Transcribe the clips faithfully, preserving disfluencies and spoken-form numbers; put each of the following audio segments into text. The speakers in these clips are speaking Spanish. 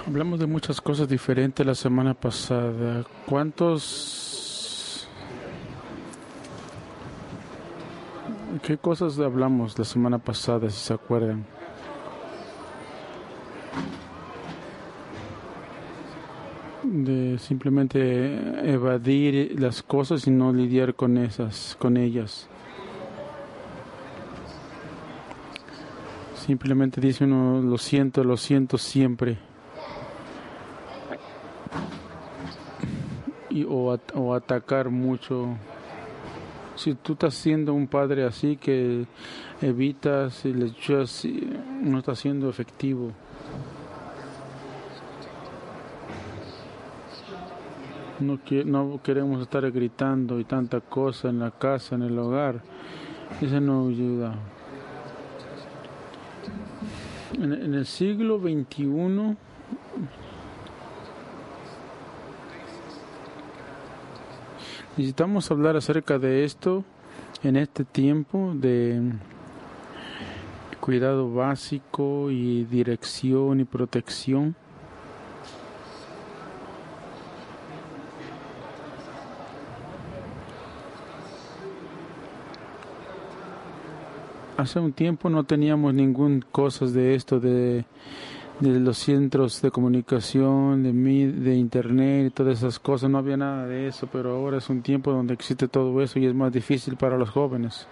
Hablamos de muchas cosas diferentes la semana pasada. ¿Cuántos... ¿Qué cosas hablamos la semana pasada, si se acuerdan? De simplemente evadir las cosas y no lidiar con esas, con ellas. Simplemente dice uno, lo siento, lo siento siempre. Y, o, at, o atacar mucho. Si tú estás siendo un padre así que evitas y le echas, no está siendo efectivo. No, que, no queremos estar gritando y tanta cosa en la casa, en el hogar. Eso no ayuda. En, en el siglo veintiuno, necesitamos hablar acerca de esto en este tiempo de cuidado básico y dirección y protección. Hace un tiempo no teníamos ningún cosas de esto de, de los centros de comunicación, de, de internet y todas esas cosas. No había nada de eso, pero ahora es un tiempo donde existe todo eso y es más difícil para los jóvenes.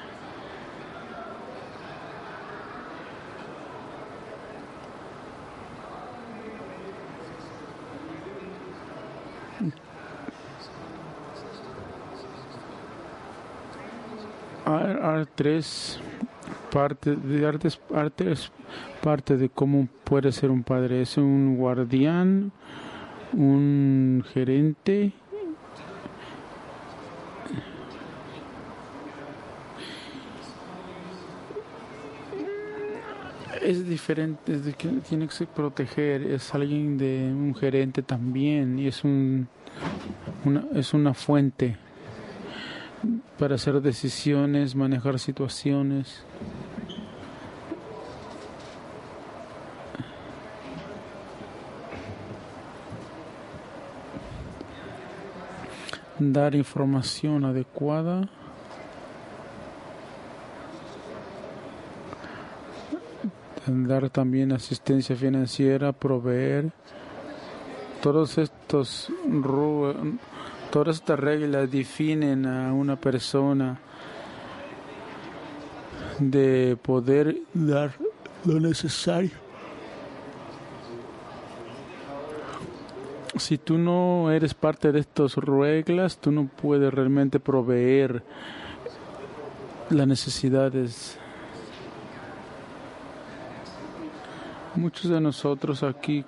R tres parte de artes, artes parte de cómo puede ser un padre. Es un guardián, un gerente, es diferente, es de que tiene que proteger, es alguien de un gerente también y es un una, es una fuente para hacer decisiones, manejar situaciones. Dar información adecuada. Dar también asistencia financiera, proveer. Todos estos Todas estas reglas definen a una persona de poder dar lo necesario. Si tú no eres parte de estas reglas, tú no puedes realmente proveer las necesidades. Muchos de nosotros aquí...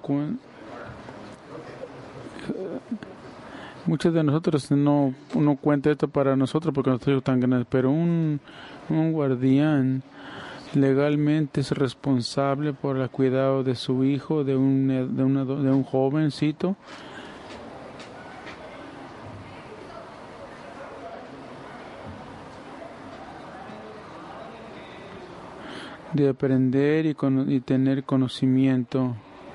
Muchos de nosotros no, no cuenta esto para nosotros porque no somos tan grandes, pero un, un guardián legalmente es responsable por el cuidado de su hijo, de un, de una, de un jovencito. De aprender y, con, y tener conocimiento.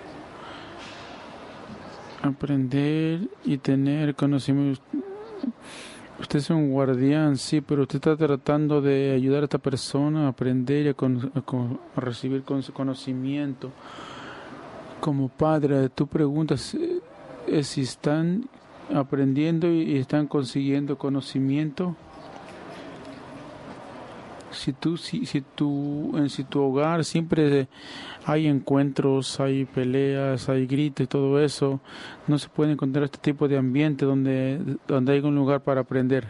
Aprender y tener conocimiento. Usted es un guardián, sí, pero usted está tratando de ayudar a esta persona a aprender y a, con, a, con, a recibir con su conocimiento. Como padre, tú preguntas eh, si están aprendiendo y están consiguiendo conocimiento. Si tú, si, si tú, en si tu hogar siempre hay encuentros, hay peleas, hay gritos y todo eso, no se puede encontrar este tipo de ambiente donde, donde hay un lugar para aprender.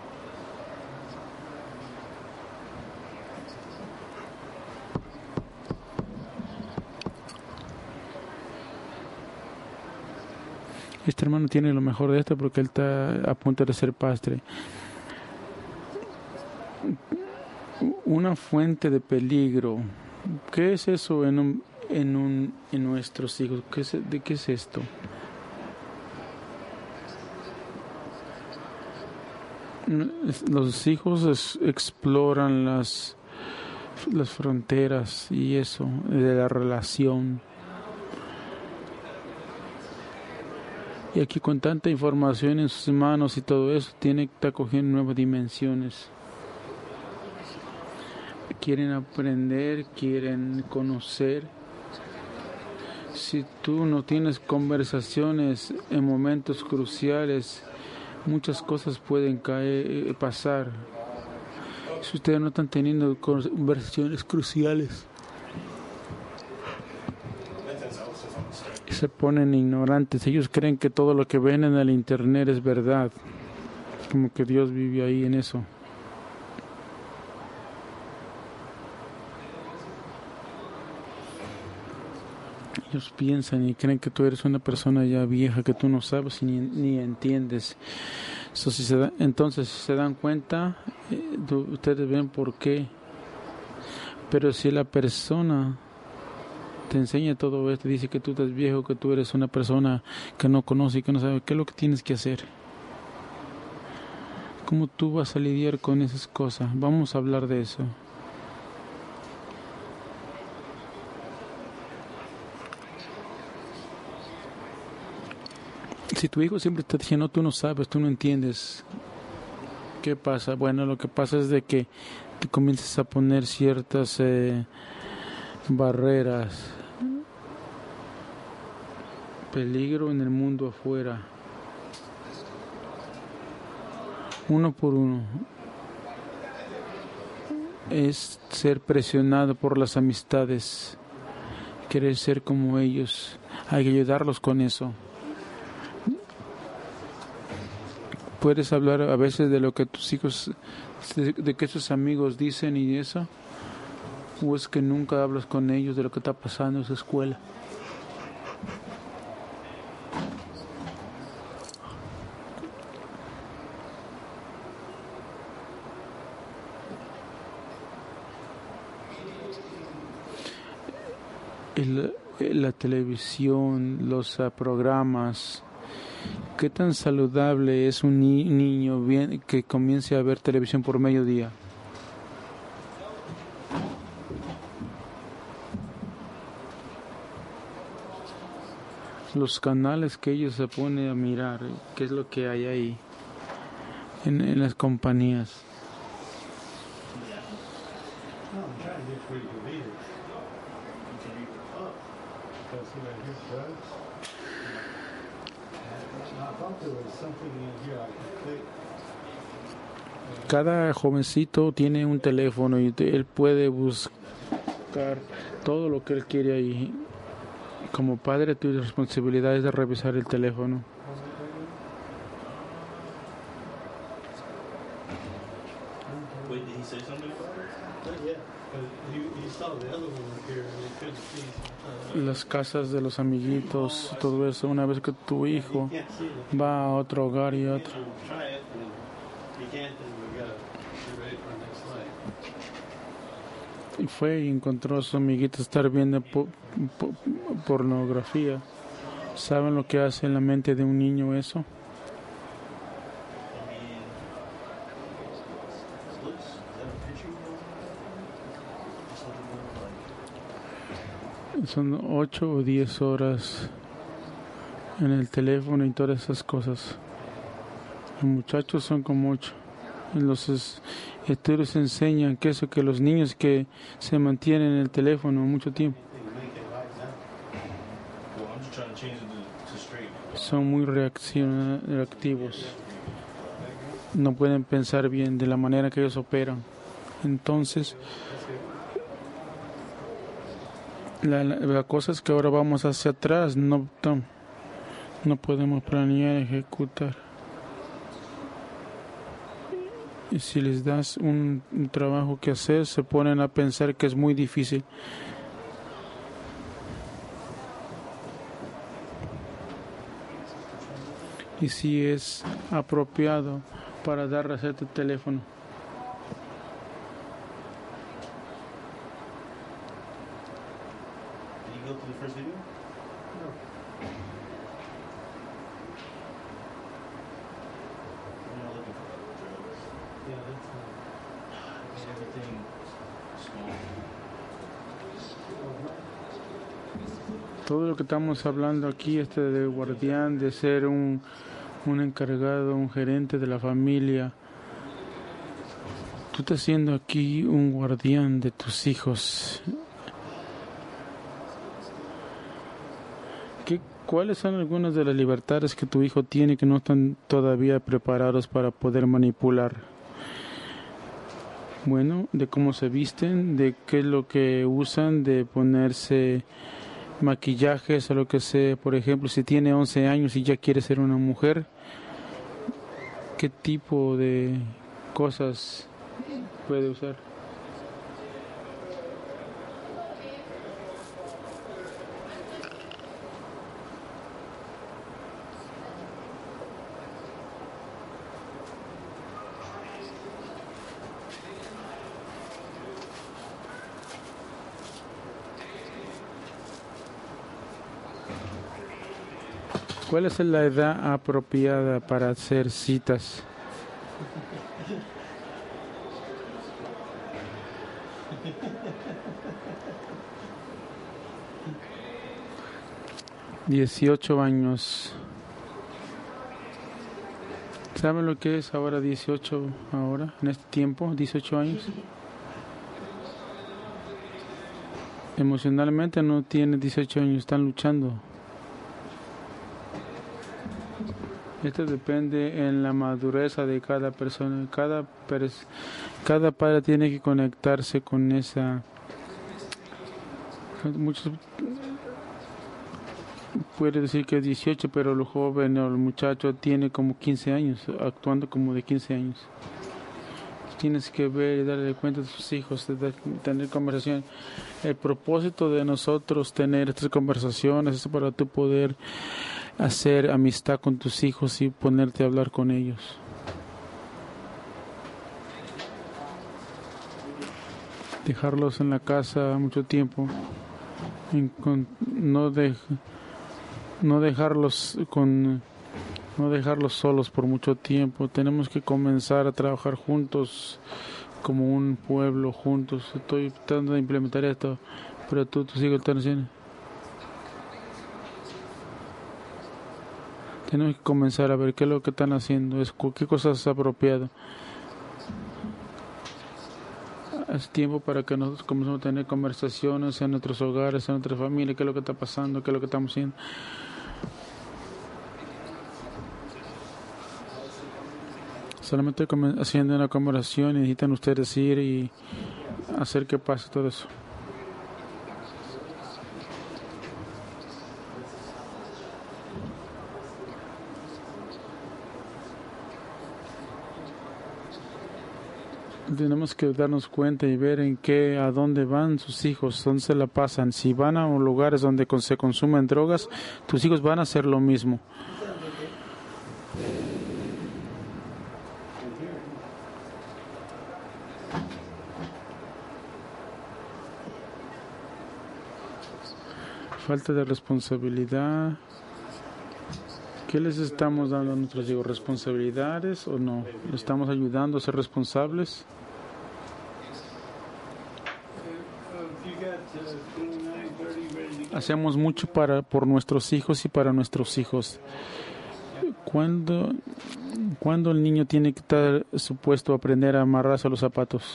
Este hermano tiene lo mejor de esto porque él está a punto de ser pastre. Una fuente de peligro. ¿Qué es eso en un, en un, en nuestros hijos? ¿Qué es, ¿De qué es esto? Los hijos es, exploran las las fronteras y eso de la relación. Y aquí con tanta información en sus manos y todo eso, tiene que estar cogiendo nuevas dimensiones. Quieren aprender, quieren conocer. Si tú no tienes conversaciones en momentos cruciales, muchas cosas pueden caer, pasar. Si ustedes no están teniendo conversaciones cruciales, se ponen ignorantes. Ellos creen que todo lo que ven en el internet es verdad, como que Dios vive ahí en eso. Ellos piensan y creen que tú eres una persona ya vieja, que tú no sabes y ni, ni entiendes. So, si se da, entonces, si se dan cuenta, eh, ustedes ven por qué. Pero si la persona te enseña todo esto, dice que tú estás viejo, que tú eres una persona que no conoce y que no sabe qué es lo que tienes que hacer, ¿cómo tú vas a lidiar con esas cosas? Vamos a hablar de eso. Si tu hijo siempre está diciendo, tú no sabes, tú no entiendes, ¿qué pasa? Bueno, lo que pasa es de que te comienzas a poner ciertas eh, barreras, peligro en el mundo afuera, uno por uno. Es ser presionado por las amistades, querer ser como ellos. Hay que ayudarlos con eso. Puedes hablar a veces de lo que tus hijos, de, de que sus amigos dicen y eso, o es que nunca hablas con ellos de lo que está pasando en su escuela. El, la televisión, los uh, programas. ¿Qué tan saludable es un ni niño bien que comience a ver televisión por mediodía? Los canales que ellos se ponen a mirar, ¿qué es lo que hay ahí en, en las compañías? Cada jovencito tiene un teléfono y él puede buscar todo lo que él quiere ahí. Como padre, tu responsabilidad es de revisar el teléfono. Las casas de los amiguitos, todo eso, una vez que tu hijo va a otro hogar y otro. Y fue y encontró a su amiguito estar viendo po po pornografía. ¿Saben lo que hace en la mente de un niño eso? Son ocho o diez horas en el teléfono y todas esas cosas. Los muchachos son como ocho. Los estudios enseñan que eso, que los niños que se mantienen en el teléfono mucho tiempo son muy reactivos. No pueden pensar bien de la manera que ellos operan. Entonces, La, la, la cosa es que ahora vamos hacia atrás, no, no, no podemos planear, ejecutar. Y si les das un, un trabajo que hacer, se ponen a pensar que es muy difícil. Y si es apropiado para dar receta de teléfono. Go to the first video? No. I'm not looking for drugs. Yeah, that's not. I made everything small. Todo lo que estamos hablando aquí, este de guardián, de ser un, un encargado, un gerente de la familia, tú estás siendo aquí un guardián de tus hijos. ¿Qué, ¿Cuáles son algunas de las libertades que tu hijo tiene que no están todavía preparados para poder manipular? Bueno, de cómo se visten, de qué es lo que usan, de ponerse maquillajes o lo que sea. Por ejemplo, si tiene once años y ya quiere ser una mujer, ¿qué tipo de cosas puede usar? ¿Cuál es la edad apropiada para hacer citas? Dieciocho años. ¿Saben lo que es ahora dieciocho ahora, en este tiempo, dieciocho años? Emocionalmente no tienen dieciocho años, están luchando. Esto depende en la madurez de cada persona. Cada, pers cada padre tiene que conectarse con esa. Muchos puede decir que es dieciocho, pero el joven o el muchacho tiene como quince años, actuando como de quince años. Tienes que ver y darle cuenta a tus hijos, de tener conversación. El propósito de nosotros tener estas conversaciones es para tú poder hacer amistad con tus hijos y ponerte a hablar con ellos. Dejarlos en la casa mucho tiempo, no, de, no dejarlos con no dejarlos solos por mucho tiempo. Tenemos que comenzar a trabajar juntos como un pueblo, juntos. Estoy tratando de implementar esto, pero tú, tus hijos están haciendo. Tenemos que comenzar a ver qué es lo que están haciendo, es qué cosas es apropiado. Es tiempo para que nosotros comencemos a tener conversaciones en nuestros hogares, en nuestra familia, qué es lo que está pasando, qué es lo que estamos haciendo. Solamente estoy haciendo una conversación y necesitan ustedes ir y hacer que pase todo eso. Tenemos que darnos cuenta y ver en qué, a dónde van sus hijos, dónde se la pasan. Si van a lugares donde se consumen drogas, tus hijos van a hacer lo mismo. Falta de responsabilidad. ¿Qué les estamos dando a nuestros hijos? ¿Responsabilidades o no? ¿Les estamos ayudando a ser responsables? Hacemos mucho para por nuestros hijos y para nuestros hijos. ¿Cuándo, ¿cuándo el niño tiene que estar supuesto a aprender a amarrarse a los zapatos?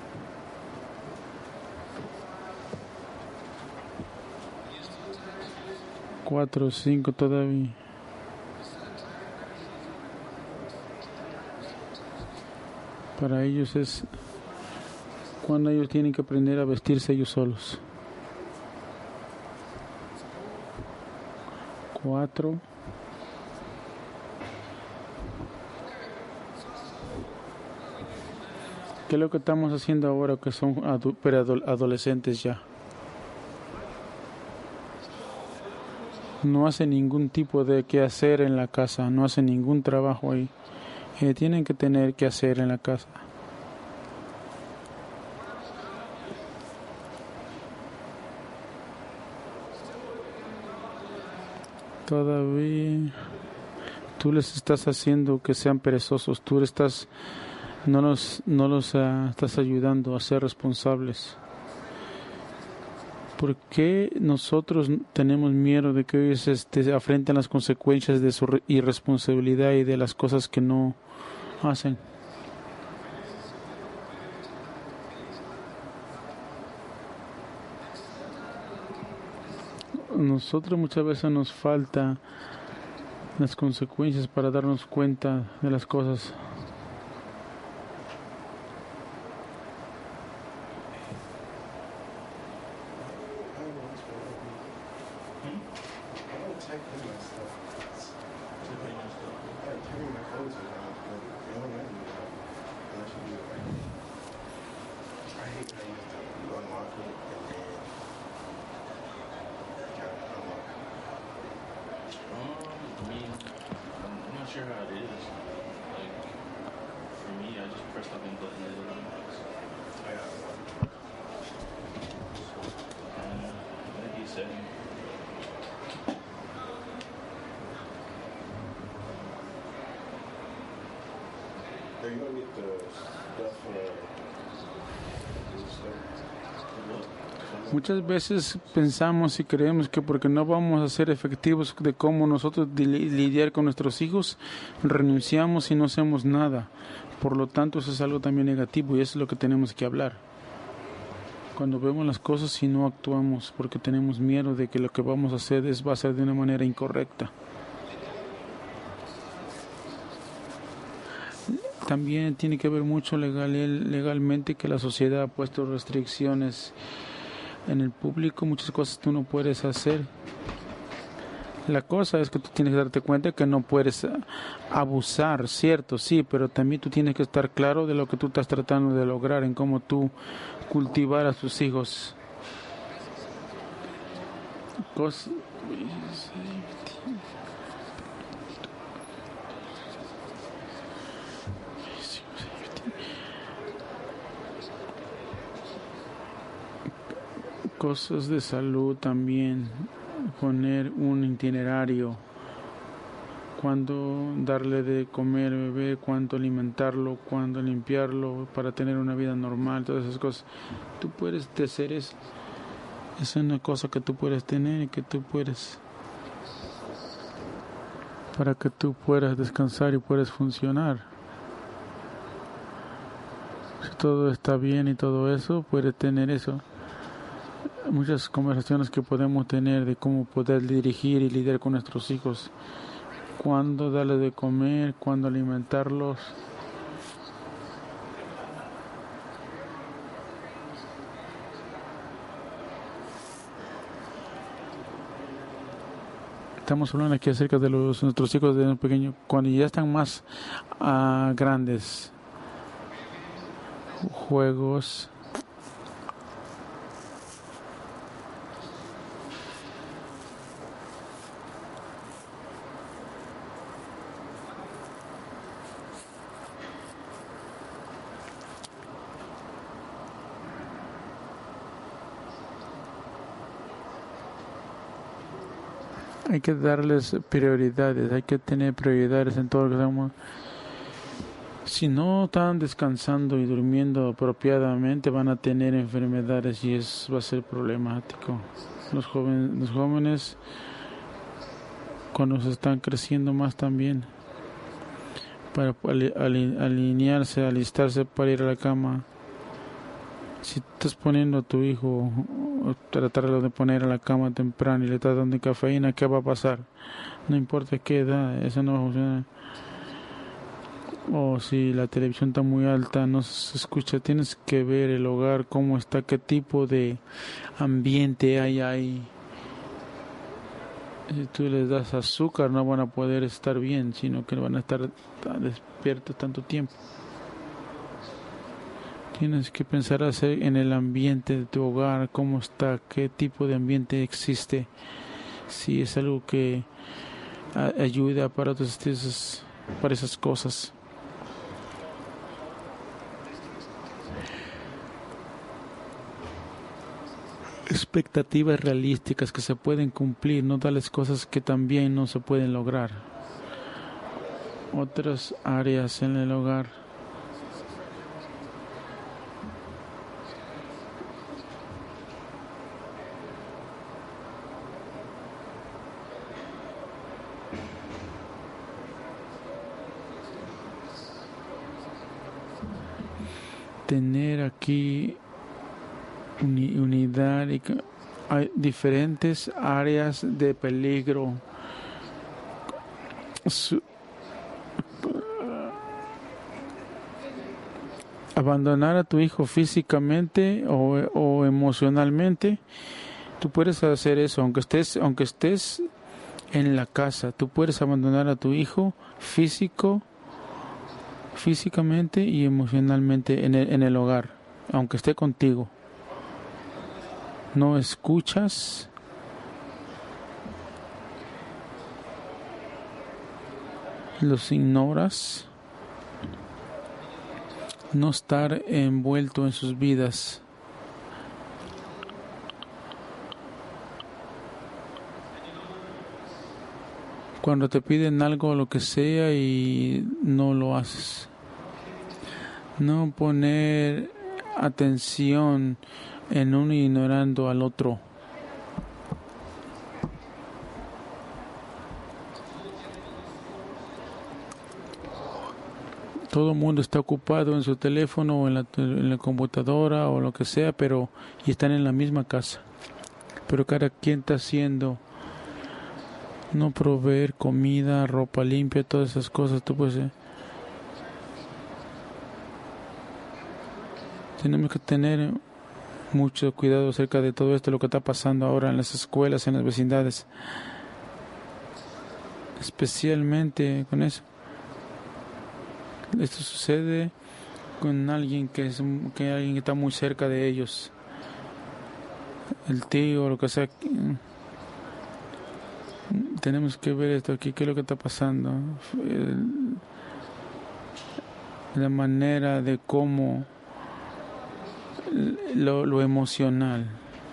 Cuatro, cinco todavía. Para ellos es cuando ellos tienen que aprender a vestirse ellos solos. Cuatro. ¿Qué es lo que estamos haciendo ahora que son adolescentes ya? No hacen ningún tipo de qué hacer en la casa, no hacen ningún trabajo ahí. Eh, tienen que tener que hacer en la casa. Todavía tú les estás haciendo que sean perezosos, tú estás no los no los uh, estás ayudando a ser responsables. ¿Por qué nosotros tenemos miedo de que ellos este, afrenten las consecuencias de su irresponsabilidad y de las cosas que no hacen? Nosotros muchas veces nos falta las consecuencias para darnos cuenta de las cosas. Muchas veces pensamos y creemos que porque no vamos a ser efectivos de cómo nosotros lidiar con nuestros hijos, renunciamos y no hacemos nada. Por lo tanto, eso es algo también negativo y eso es lo que tenemos que hablar. Cuando vemos las cosas y no actuamos porque tenemos miedo de que lo que vamos a hacer es, va a ser de una manera incorrecta. También tiene que ver mucho legal, legalmente que la sociedad ha puesto restricciones en el público, muchas cosas tú no puedes hacer. La cosa es que tú tienes que darte cuenta que no puedes abusar, cierto, sí, pero también tú tienes que estar claro de lo que tú estás tratando de lograr, en cómo tú cultivar a tus hijos. Cos Cosas de salud también, poner un itinerario, cuándo darle de comer al bebé, cuándo alimentarlo, cuándo limpiarlo para tener una vida normal, todas esas cosas. Tú puedes hacer eso, es una cosa que tú puedes tener y que tú puedes, para que tú puedas descansar y puedas funcionar. Si todo está bien y todo eso, puedes tener eso. Muchas conversaciones que podemos tener de cómo poder dirigir y lidiar con nuestros hijos, cuándo darles de comer, cuándo alimentarlos. Estamos hablando aquí acerca de los nuestros hijos de un pequeño, cuando ya están más uh, grandes, juegos. Hay que darles prioridades, hay que tener prioridades en todo lo que hacemos. Si no están descansando y durmiendo apropiadamente, van a tener enfermedades y eso va a ser problemático. Los jóvenes, los jóvenes cuando se están creciendo más también, para alinearse, alistarse para ir a la cama. Si estás poniendo a tu hijo, tratarlo de poner a la cama temprano y le estás dando cafeína, ¿qué va a pasar? No importa qué edad, eso no va a funcionar. O si la televisión está muy alta, no se escucha, tienes que ver el hogar, cómo está, qué tipo de ambiente hay ahí. Si tú les das azúcar, no van a poder estar bien, sino que van a estar despiertos tanto tiempo. Tienes que pensar hacer en el ambiente de tu hogar, cómo está, qué tipo de ambiente existe, si es algo que ayuda para, tus, para esas cosas. Expectativas realísticas que se pueden cumplir, no tales cosas que también no se pueden lograr. Otras áreas en el hogar. tener aquí uni, unidad y hay diferentes áreas de peligro. Su, abandonar a tu hijo físicamente o, o emocionalmente, tú puedes hacer eso, aunque estés, aunque estés en la casa, tú puedes abandonar a tu hijo físico, físicamente y emocionalmente en el, en el hogar, aunque esté contigo. No escuchas, los ignoras, no estar envuelto en sus vidas. Cuando te piden algo, lo que sea, y no lo haces. No poner atención en uno ignorando al otro. Todo el mundo está ocupado en su teléfono o en la, en la computadora o lo que sea, pero y están en la misma casa. Pero cada quien está haciendo, no proveer comida, ropa limpia, todas esas cosas. Tú puedes, eh. Tenemos que tener mucho cuidado acerca de todo esto, lo que está pasando ahora en las escuelas, en las vecindades, especialmente con eso. Esto sucede con alguien que es que alguien que está muy cerca de ellos, el tío o lo que sea. Tenemos que ver esto aquí, qué es lo que está pasando, el, la manera de cómo lo, lo emocional.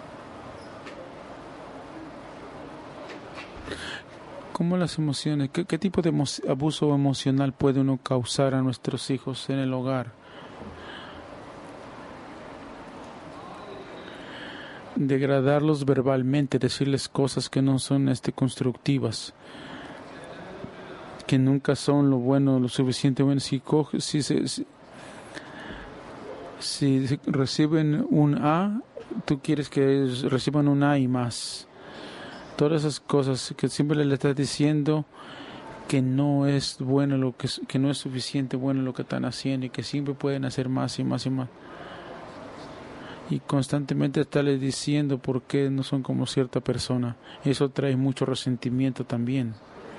¿Cómo las emociones? ¿Qué, qué tipo de emo abuso emocional puede uno causar a nuestros hijos en el hogar? Degradarlos verbalmente, decirles cosas que no son este, constructivas, que nunca son lo bueno, lo suficiente bueno. Si, coge, si, si, si, si reciben un A, tú quieres que reciban un A y más. Todas esas cosas que siempre le estás diciendo que no es bueno lo que, que no es suficiente bueno lo que están haciendo y que siempre pueden hacer más y más y más. Y constantemente estarles diciendo por qué no son como cierta persona. Eso trae mucho resentimiento también.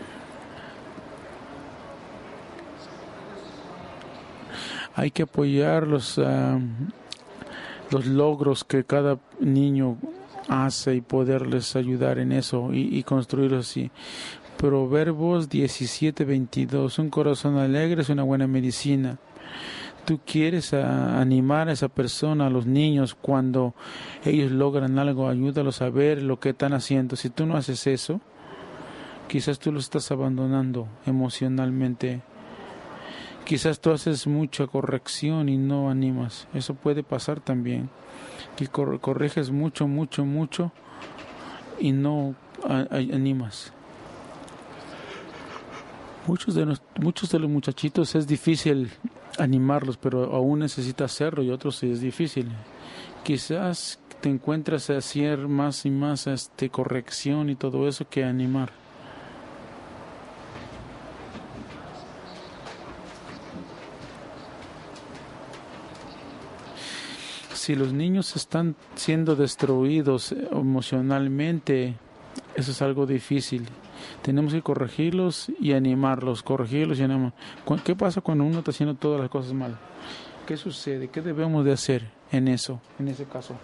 Hay que apoyar los, uh, los logros que cada niño hace y poderles ayudar en eso y, y construirlos así. Proverbios diecisiete veintidós. Un corazón alegre es una buena medicina. Tú quieres a, animar a esa persona, a los niños, cuando ellos logran algo, ayúdalos a ver lo que están haciendo. Si tú no haces eso, quizás tú los estás abandonando emocionalmente. Quizás tú haces mucha corrección y no animas. Eso puede pasar también. Que cor corriges mucho, mucho, mucho y no a, a, animas. Muchos de, los, muchos de los muchachitos es difícil animarlos, pero aún necesitas hacerlo, y otros sí es difícil. Quizás te encuentras a hacer más y más este, corrección y todo eso que animar. Si los niños están siendo destruidos emocionalmente, eso es algo difícil. Tenemos que corregirlos y animarlos, corregirlos y animarlos. ¿Qué pasa cuando uno está haciendo todas las cosas mal? ¿Qué sucede? ¿Qué debemos de hacer en eso, en ese caso?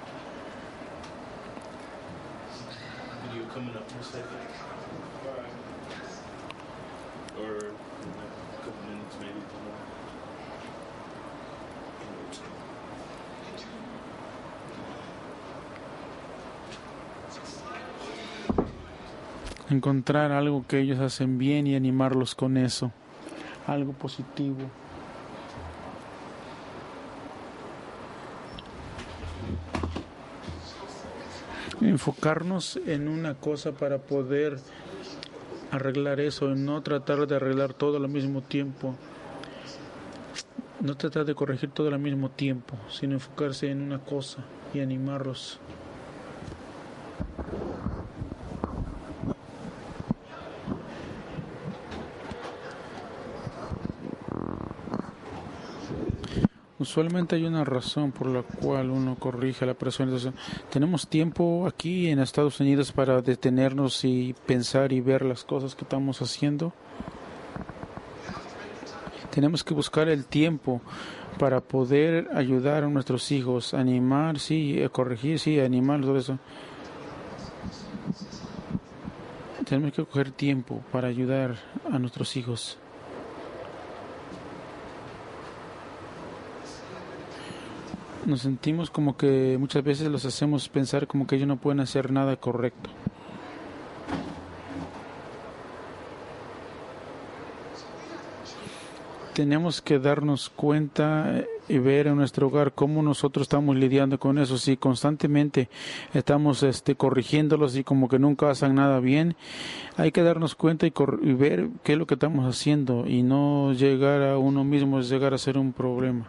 Encontrar algo que ellos hacen bien y animarlos con eso, algo positivo. Enfocarnos en una cosa para poder arreglar eso, y no tratar de arreglar todo al mismo tiempo. No tratar de corregir todo al mismo tiempo, sino enfocarse en una cosa y animarlos. Usualmente hay una razón por la cual uno corrige a la persona. Entonces, tenemos tiempo aquí en Estados Unidos para detenernos y pensar y ver las cosas que estamos haciendo. Tenemos que buscar el tiempo para poder ayudar a nuestros hijos, animar, sí, corregir, sí, animar, todo eso. Tenemos que coger tiempo para ayudar a nuestros hijos. Nos sentimos como que muchas veces los hacemos pensar como que ellos no pueden hacer nada correcto. Tenemos que darnos cuenta y ver en nuestro hogar cómo nosotros estamos lidiando con eso. Si constantemente estamos este, corrigiéndolos y como que nunca hacen nada bien, hay que darnos cuenta y, y ver qué es lo que estamos haciendo y no llegar a uno mismo, es llegar a ser un problema.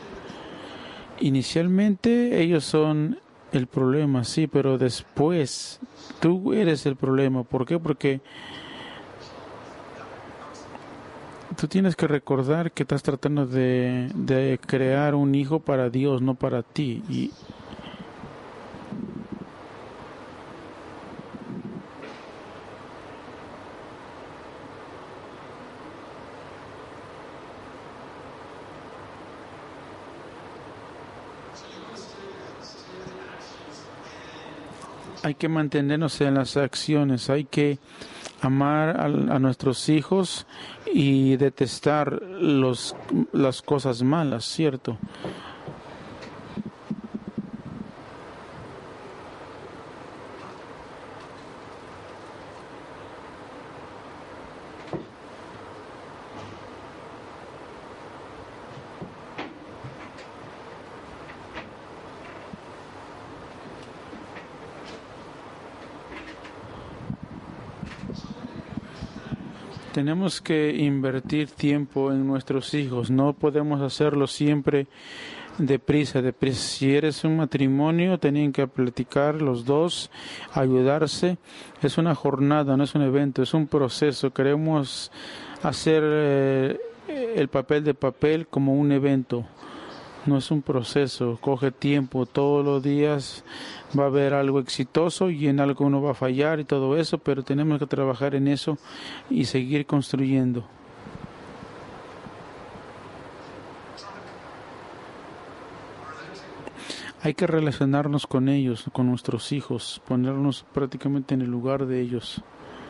Inicialmente ellos son el problema, sí, pero después tú eres el problema. ¿Por qué? Porque tú tienes que recordar que estás tratando de, de crear un hijo para Dios, no para ti. Y hay que mantenernos en las acciones, hay que amar a, a nuestros hijos y detestar los, las cosas malas, ¿cierto? Tenemos que invertir tiempo en nuestros hijos, no podemos hacerlo siempre deprisa, deprisa. Si eres un matrimonio, tienen que platicar los dos, ayudarse. Es una jornada, no es un evento, es un proceso. Queremos hacer eh, el papel de papel como un evento. No es un proceso, coge tiempo, todos los días va a haber algo exitoso y en algo uno va a fallar y todo eso, pero tenemos que trabajar en eso y seguir construyendo. Hay que relacionarnos con ellos, con nuestros hijos, ponernos prácticamente en el lugar de ellos.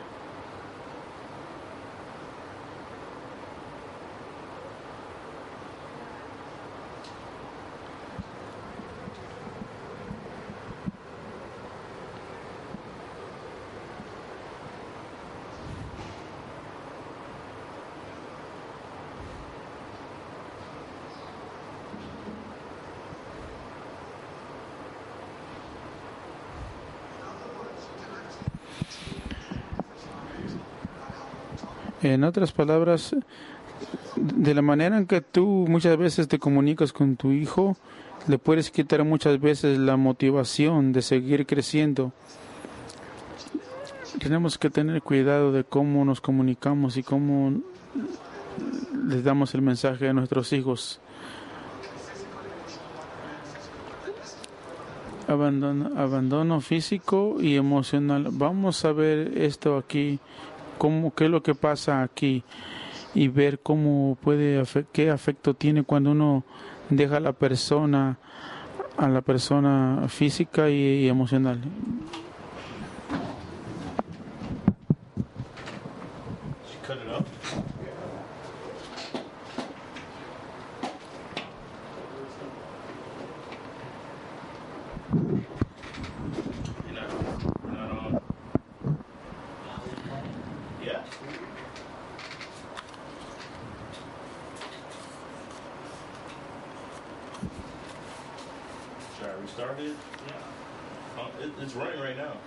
En otras palabras, de la manera en que tú muchas veces te comunicas con tu hijo, le puedes quitar muchas veces la motivación de seguir creciendo. Tenemos que tener cuidado de cómo nos comunicamos y cómo les damos el mensaje a nuestros hijos. Abandono, abandono físico y emocional. Vamos a ver esto aquí, cómo, qué es lo que pasa aquí y ver cómo puede, qué afecto tiene cuando uno deja a la persona, a la persona física y, y emocional. Started? Yeah. Oh, it, it's running right now.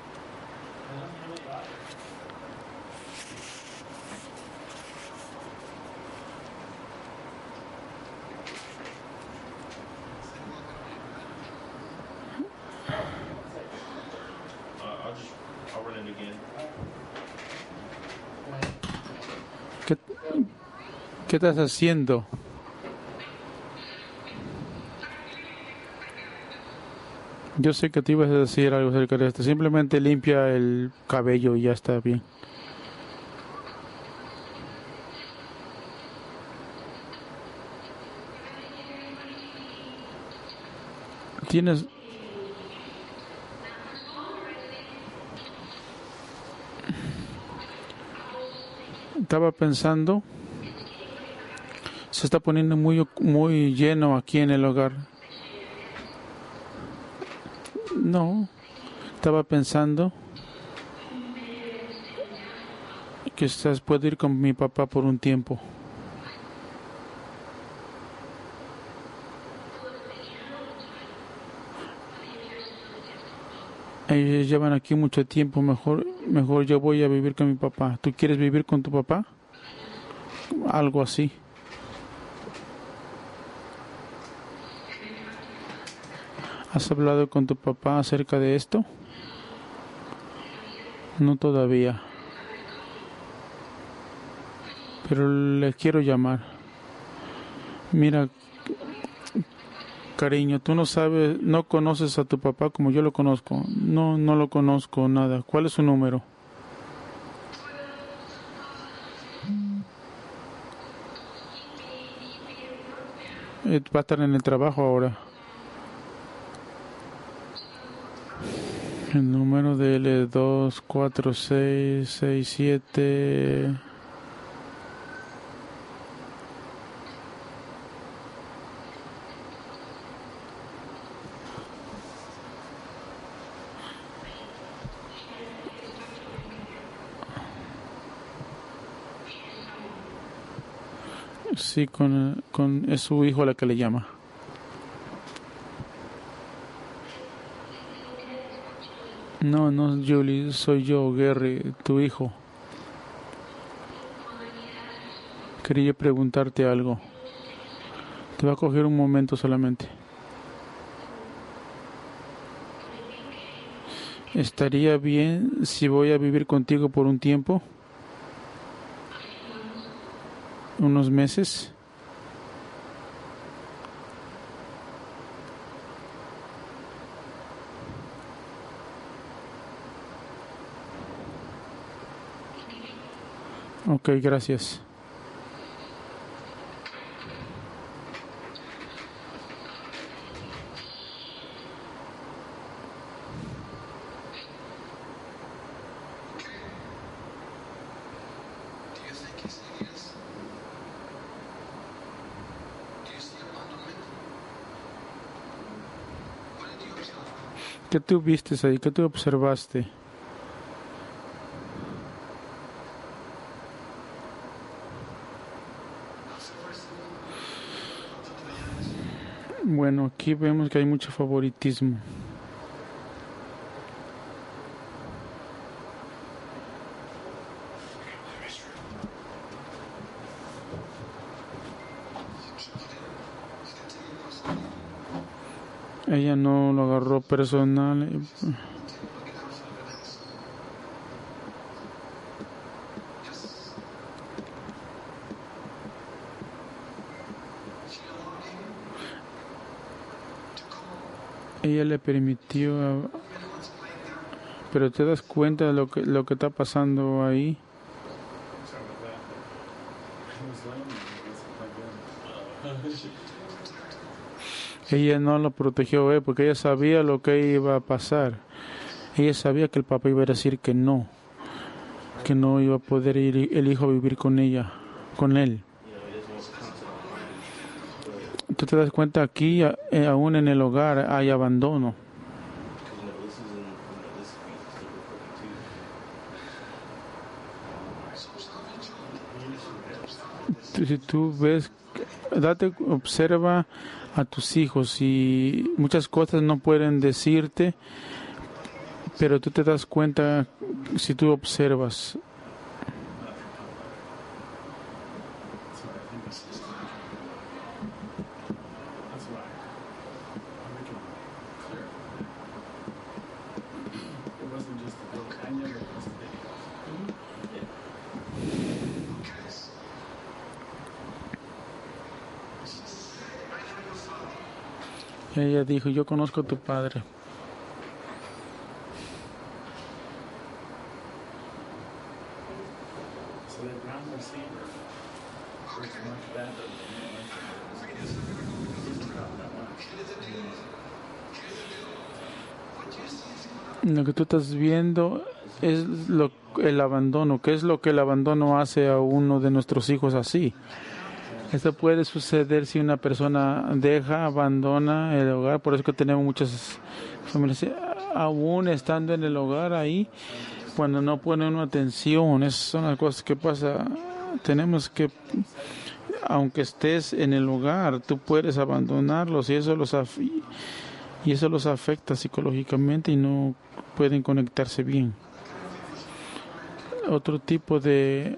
¿Qué estás haciendo? Yo sé que te ibas a decir algo acerca de esto. Simplemente limpia el cabello y ya está bien. Tienes... Estaba pensando, se está poniendo muy, muy lleno aquí en el hogar. No, estaba pensando que quizás puedo ir con mi papá por un tiempo. Ellos llevan aquí mucho tiempo, mejor, mejor yo voy a vivir con mi papá. ¿Tú quieres vivir con tu papá? Algo así. ¿Has hablado con tu papá acerca de esto? No todavía. Pero le quiero llamar. Mira, cariño, tú no sabes, no conoces a tu papá como yo lo conozco. No, no lo conozco nada. ¿Cuál es su número? Eh, Va a estar en el trabajo ahora. El número de él es dos cuatro seis seis siete. Sí, con, con es su hijo a la que le llama. No, no, Julie, soy yo, Gary, tu hijo. Quería preguntarte algo. Te va a coger un momento solamente. ¿Estaría bien si voy a vivir contigo por un tiempo? ¿Unos meses? Ok, gracias. ¿Qué tú viste ahí? ¿Qué tú observaste? Bueno, aquí vemos que hay mucho favoritismo. Ella no lo agarró personal. Ella le permitió, a... pero te das cuenta de lo que lo que está pasando ahí. Ella no lo protegió, eh, porque ella sabía lo que iba a pasar. Ella sabía que el papá iba a decir que no, que no iba a poder ir el hijo a vivir con ella, con él. Tú te das cuenta aquí, eh, aún en el hogar hay abandono. Si tú ves, date, observa a tus hijos y muchas cosas no pueden decirte, pero tú te das cuenta si tú observas. Ella dijo, yo conozco a tu padre. So the ground receiver works much better than the Lo que tú estás viendo es lo, el abandono. ¿Qué es lo que el abandono hace a uno de nuestros hijos así? Esto puede suceder si una persona deja, abandona el hogar. Por eso que tenemos muchas familias, aún estando en el hogar ahí, cuando no ponen atención. Esas son las cosas que pasa. Tenemos que, aunque estés en el hogar, tú puedes abandonarlos y eso los af- y eso los afecta psicológicamente y no pueden conectarse bien. Otro tipo de...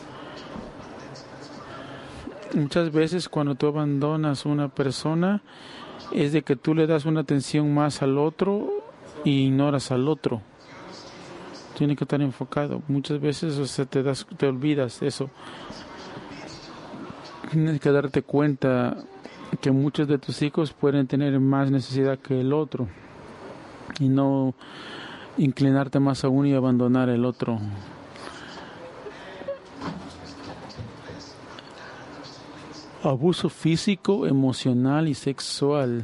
Muchas veces cuando tú abandonas a una persona es de que tú le das una atención más al otro e ignoras al otro. Tienes que estar enfocado. Muchas veces, o sea, te das, te olvidas de eso. Tienes que darte cuenta que muchos de tus hijos pueden tener más necesidad que el otro y no inclinarte más a uno y abandonar el otro. Abuso físico, emocional y sexual.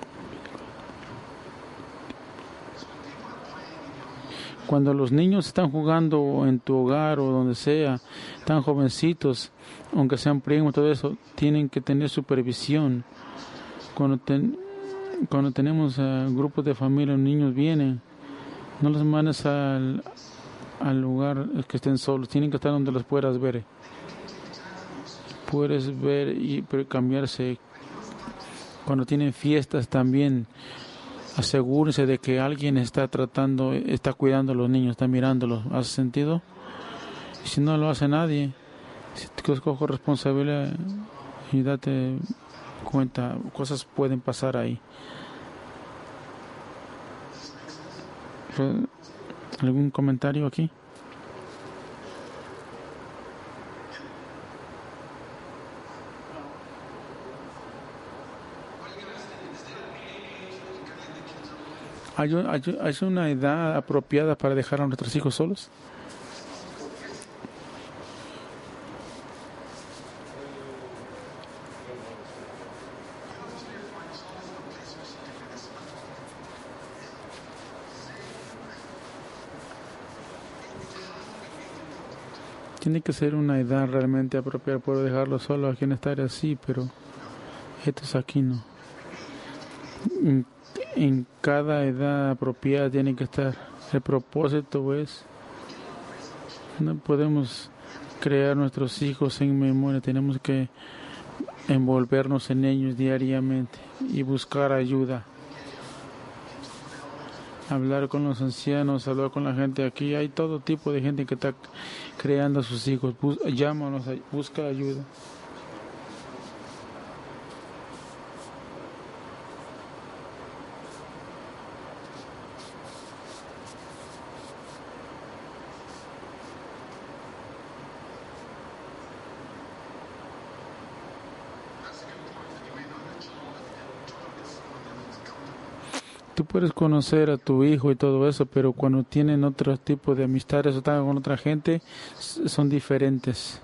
Cuando los niños están jugando en tu hogar o donde sea, tan jovencitos, aunque sean primos, todo eso, tienen que tener supervisión. Cuando, ten, cuando tenemos uh, grupos de familia, los niños vienen, no los mandes al, al lugar que estén solos, tienen que estar donde los puedas ver. Puedes ver y cambiarse. Cuando tienen fiestas también, asegúrense de que alguien está tratando, está cuidando a los niños, está mirándolos. ¿Hace sentido? Y si no lo hace nadie, si te cojo responsabilidad y date cuenta, cosas pueden pasar ahí. ¿Algún comentario aquí? ¿Hay, hay, ¿Hay una edad apropiada para dejar a nuestros hijos solos? Tiene que ser una edad realmente apropiada. Puedo dejarlo solo aquí en esta área, sí, pero estos aquí no. En, en cada edad apropiada tiene que estar. El propósito es, no podemos crear nuestros hijos en memoria, tenemos que envolvernos en ellos diariamente y buscar ayuda. Hablar con los ancianos, hablar con la gente aquí. Hay todo tipo de gente que está creando a sus hijos. Bus- llámanos, busca ayuda. Tú puedes conocer a tu hijo y todo eso, pero cuando tienen otro tipo de amistades o están con otra gente, son diferentes.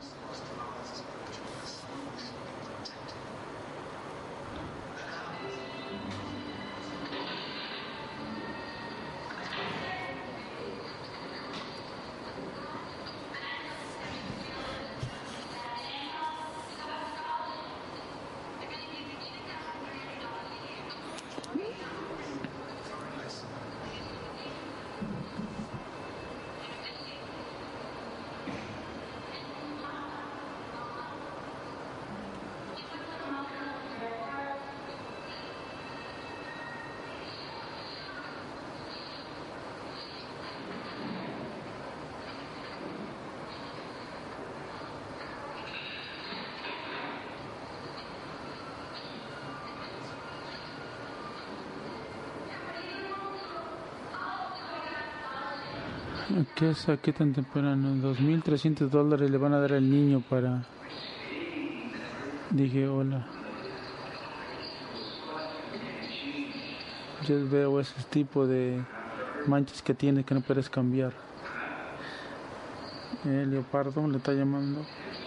¿Qué es aquí tan temprano? dos mil trescientos dólares le van a dar al niño para... Dije hola. Yo veo ese tipo de manchas que tiene que no puedes cambiar. El leopardo le está llamando.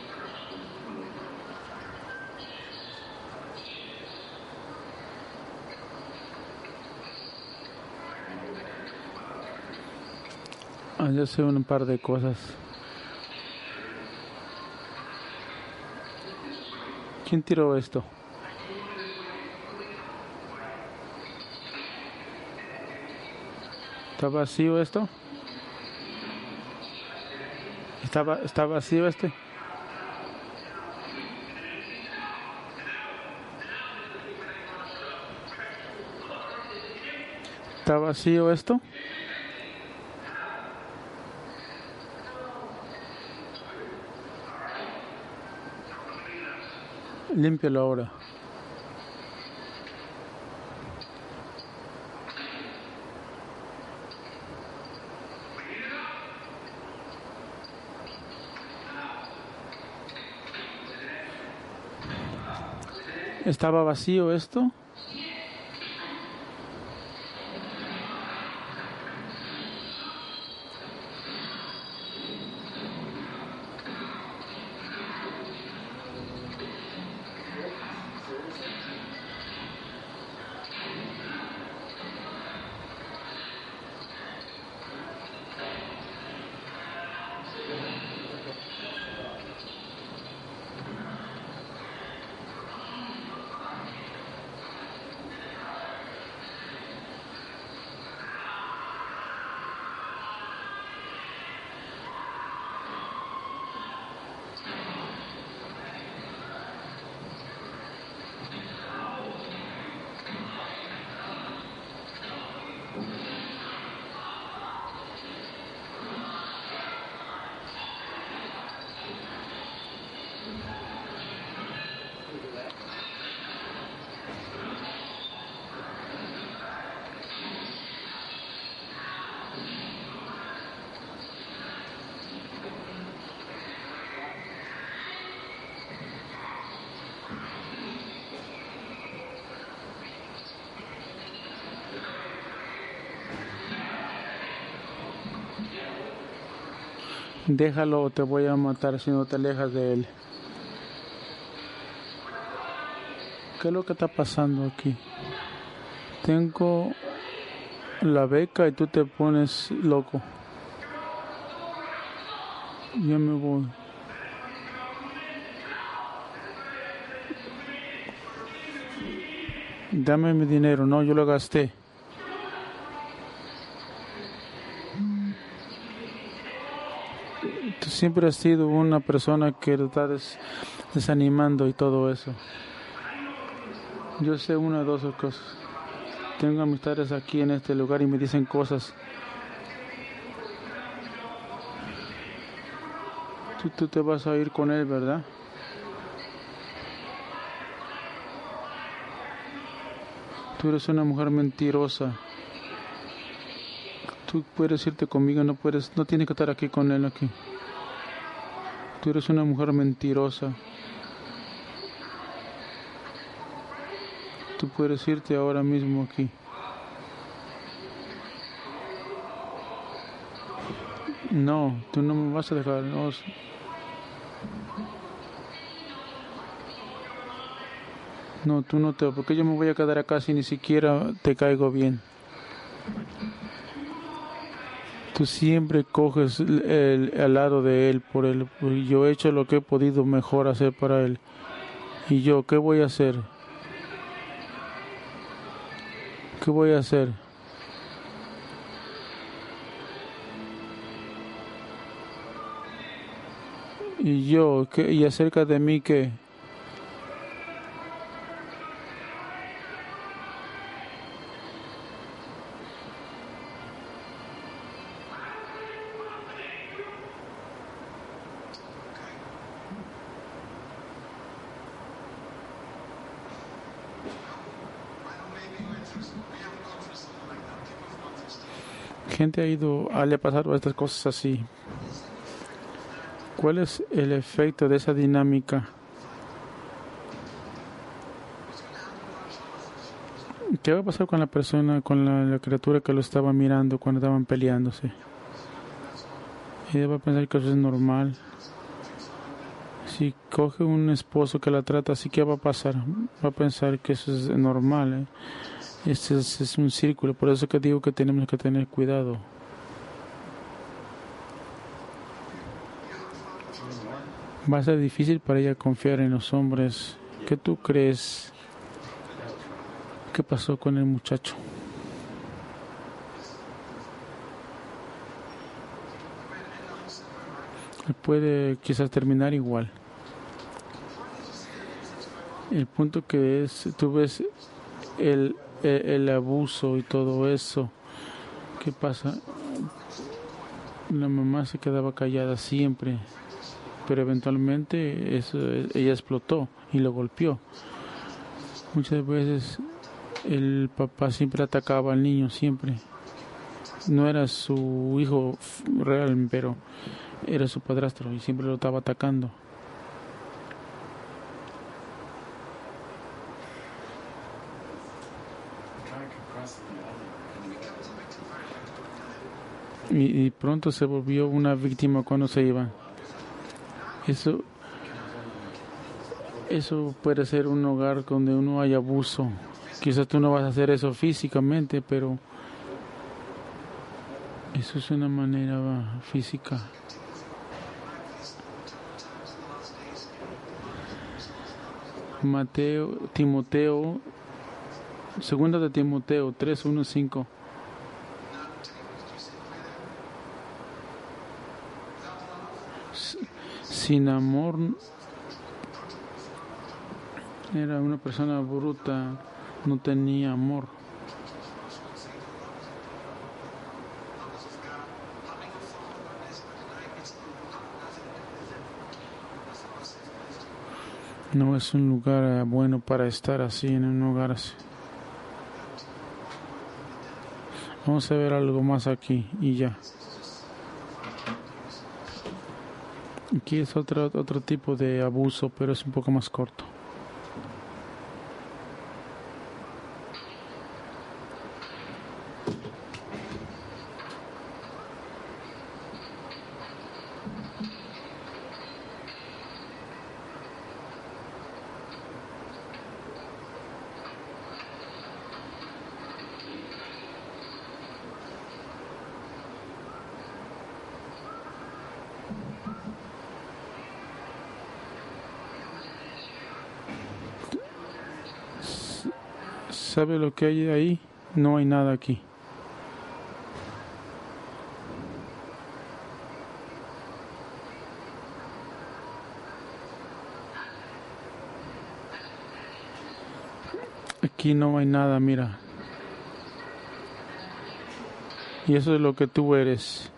Ah, yo sé un par de cosas. ¿Quién tiró esto? ¿Está vacío esto? ¿Está, va- está vacío este? ¿Está vacío esto? Límpialo ahora. ¿Estaba vacío esto? Déjalo o te voy a matar si no te alejas de él. ¿Qué es lo que está pasando aquí? Tengo la beca y tú te pones loco. Yo me voy. Dame mi dinero. No, yo lo gasté. Tú siempre has sido una persona que lo está des- desanimando y todo eso. Yo sé una de dos cosas. Tengo amistades aquí en este lugar y me dicen cosas. Tú, tú te vas a ir con él, ¿verdad? Tú eres una mujer mentirosa. Tú puedes irte conmigo, no puedes, no tienes que estar aquí con él aquí. Tú eres una mujer mentirosa. Tú puedes irte ahora mismo aquí. No, tú no me vas a dejar. No, no, tú no te... Porque yo me voy a quedar acá si ni siquiera te caigo bien. Tú siempre coges el, el, al lado de él por él. Yo he hecho lo que he podido mejor hacer para él. ¿Y yo qué voy a hacer? ¿Qué voy a hacer? ¿Y yo qué? ¿Y acerca de mí qué? Gente ha ido a le pasar estas cosas así. ¿Cuál es el efecto de esa dinámica? ¿Qué va a pasar con la persona, con la, la criatura que lo estaba mirando cuando estaban peleándose? Ella va a pensar que eso es normal. Si coge un esposo que la trata así, ¿qué va a pasar? Va a pensar que eso es normal, ¿eh? Este es, es un círculo, por eso que digo que tenemos que tener cuidado. Va a ser difícil para ella confiar en los hombres. ¿Qué tú crees? ¿Qué pasó con el muchacho? Puede quizás terminar igual. El punto que es, tú ves el, el, el abuso y todo eso. ¿Qué pasa? La mamá se quedaba callada siempre, pero eventualmente eso, ella explotó y lo golpeó. Muchas veces el papá siempre atacaba al niño, siempre. No era su hijo real, pero era su padrastro y siempre lo estaba atacando. Y, y pronto se volvió una víctima cuando se iba. Eso, eso puede ser un hogar donde uno hay abuso. Quizás tú no vas a hacer eso físicamente, pero eso es una manera física. Mateo, Timoteo, segunda de Timoteo tres, uno, cinco. Sin amor era una persona bruta, no tenía amor. No es un lugar bueno para estar así, en un lugar así. Vamos a ver algo más aquí y ya. Aquí es otro, otro tipo de abuso, pero es un poco más corto. ¿Sabe lo que hay ahí? No hay nada aquí. Aquí no hay nada, mira. Y eso es lo que tú eres.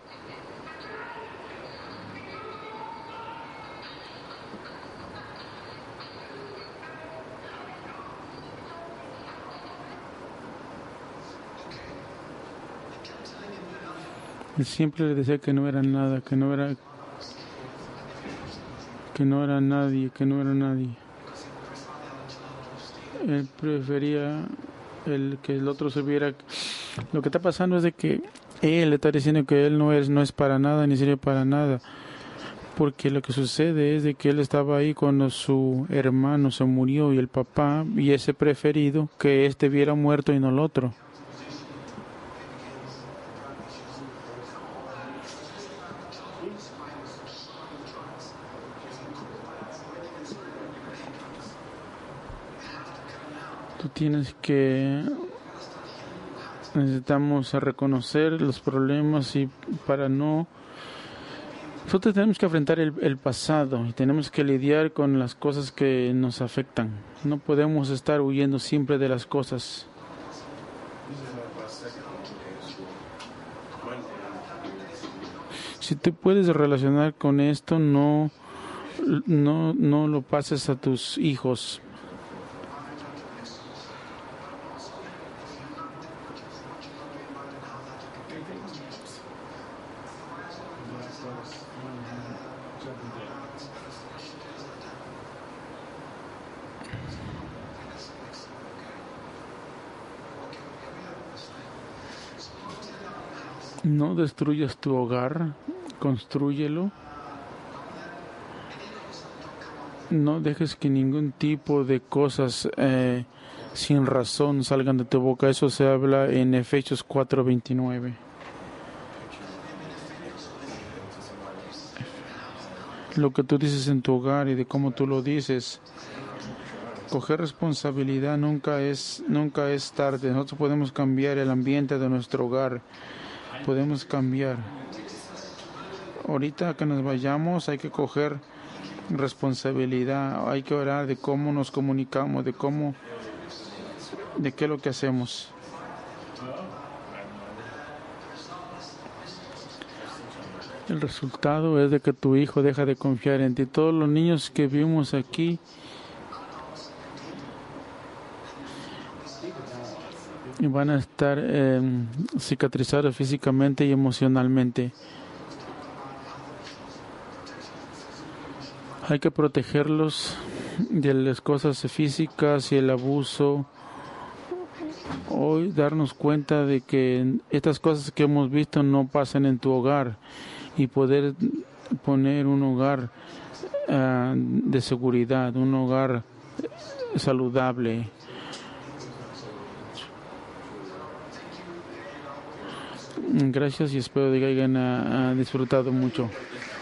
Él siempre le decía que no era nada, que no era, que no era nadie, que no era nadie. Él prefería el que el otro se viera. Lo que está pasando es de que él le está diciendo que él no es, no es para nada, ni sirve para nada. Porque lo que sucede es de que él estaba ahí cuando su hermano se murió y el papá, y ese preferido que este viera muerto y no el otro. Tú tienes que... Necesitamos reconocer los problemas y para no... Nosotros tenemos que enfrentar el, el pasado y tenemos que lidiar con las cosas que nos afectan. No podemos estar huyendo siempre de las cosas. Si te puedes relacionar con esto, no, no, no lo pases a tus hijos. No destruyas tu hogar, constrúyelo. No dejes que ningún tipo de cosas eh, sin razón salgan de tu boca. Eso se habla en Efesios cuatro veintinueve. Lo que tú dices en tu hogar y de cómo tú lo dices. Coger responsabilidad nunca es, nunca es tarde. Nosotros podemos cambiar el ambiente de nuestro hogar. Podemos cambiar. Ahorita que nos vayamos hay que coger responsabilidad. Hay que orar de cómo nos comunicamos, de cómo, de qué es lo que hacemos. El resultado es de que tu hijo deja de confiar en ti. Todos los niños que vimos aquí van a estar eh, cicatrizados físicamente y emocionalmente. Hay que protegerlos de las cosas físicas y el abuso. Hoy darnos cuenta de que estas cosas que hemos visto no pasan en tu hogar y poder poner un hogar uh, de seguridad, un hogar saludable. Gracias y espero que hayan uh, disfrutado mucho.